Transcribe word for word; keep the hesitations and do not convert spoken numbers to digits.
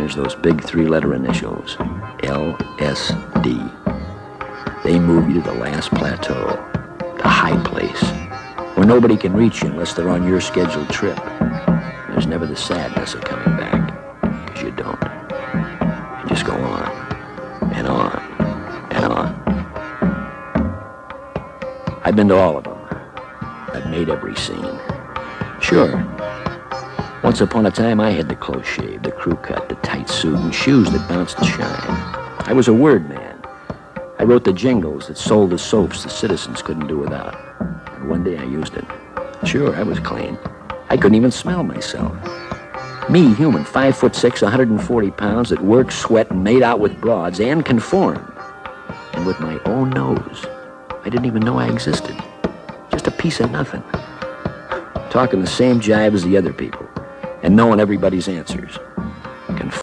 there's those big three-letter initials, L S D. They move you to the last plateau, the high place, where nobody can reach you unless they're on your scheduled trip. There's never the sadness of coming back, because you don't. You just go on, and on, and on. I've been to all of them. I've made every scene. Sure. Once upon a time, I had the close shave, the crew cut, the tight suit, and shoes that bounced and shine. I was a word man. I wrote the jingles that sold the soaps the citizens couldn't do without. And one day I used it. Sure, I was clean. I couldn't even smell myself. Me, human, five foot six, one hundred forty pounds, that worked, sweat, and made out with broads, and conformed. And with my own nose, I didn't even know I existed. Just a piece of nothing. Talking the same jive as the other people, and knowing everybody's answers.